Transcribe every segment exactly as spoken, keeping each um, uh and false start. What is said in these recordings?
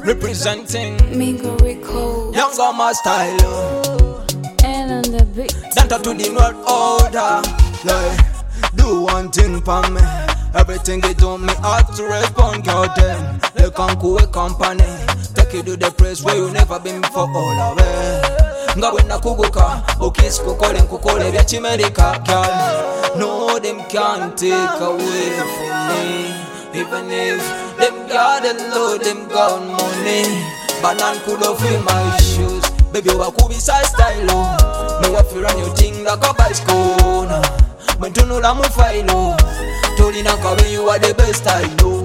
representing Mingo Rico Younger my style. and on the beat. Danta to the world order. Like, do one thing for me. Everything they do me hard to respond, girl. Them they can cool company. Take you to the place where you never been before. All of it. Ngawe na kuguka, ukis kukole nkukole vya chimerika, girl. No, them can't take away from me. Even if them got a load, them got money. But none could have feel my shoes. Baby, what could be side style? Oh. Me what feel run your thing like a bicycle. But you know that I'm fine. Tony Naka, you are the best I know.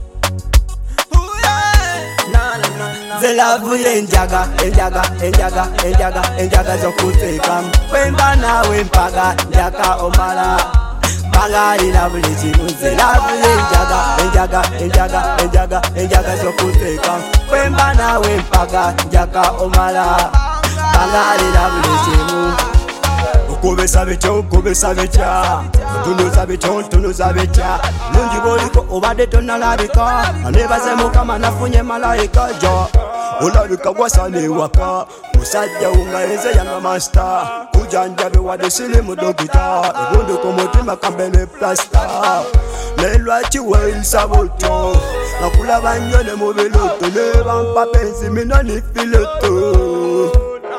The love enjaga, enjaga, enjaga, enjaga, enjaga zokuteka. Wembana wempaga, njaka omala. Banga ina bulichimu. The love enjaga, enjaga, enjaga, enjaga, enjaga zokuteka. Wembana wempaga, njaka omala. Banga ina bulichimu. Ukube sabecho, ukube sabecha. Tunu sabecho, tunu sabecha. Mungi boliko obade tonalabika. Aneba mukama nafunye malaika jo. Olabika wasane waka. Musajja ungaenze yanga master. Kujanjabe wade silimu dokita. Ebundo komotima kambele plasta. Lelwa chiwe insaboto. Nakula banyone mubiloto. Leba mpapenzi minani filoto.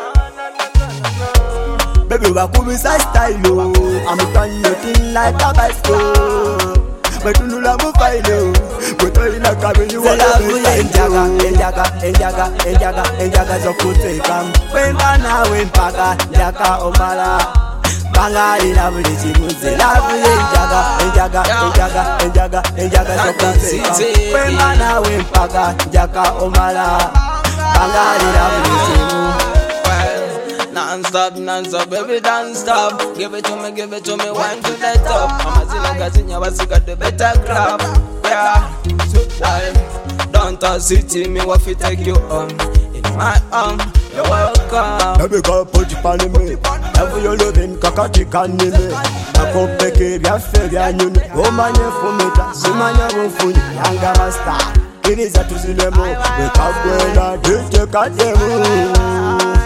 Baby, wakubi sa style. I'm turning your thing like a bicycle. But you know love file. But you like having you want to be enjaga, enjaga, enjaga, enjaga, enjaga zokuteka. Wembana wempaga, njaka omala. Banga ina bulichimu. Love enjaga, enjaga, enjaga, enjaga, enjaga zokuteka. Wembana wempaga, njaka omala. Banga ina bulichimu. Non-stop, non-stop, baby, don't stop. Give it to me, give it to me, wine to the top. I'm a zilla gazinya, but you got the better crap. Yeah, well, don't touch city, me what fi take you on. In my arm, you're welcome. Baby girl, put you on me. Ever you loving, kakati kani me. Nakopeke vya fe vya nyuni. Omanye fumita, simanya wufuni. Yanga rasta, iriza tuzilemo. Wekabwela, dite kademu.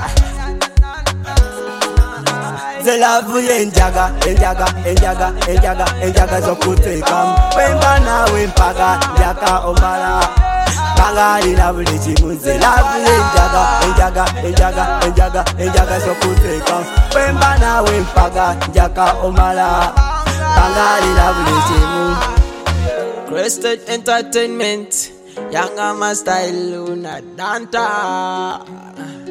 The love enjaga, enjaga, enjaga, enjaga, enjaga zokuteka. Wembana wempaga, njaka omala. Banga ina bulichimu. The love enjaga, enjaga, enjaga, enjaga, enjaga zokuteka. Wembana wempaga, njaka omala. Banga ina bulichimu. Crested Entertainment, Younger my style, Luna Danta.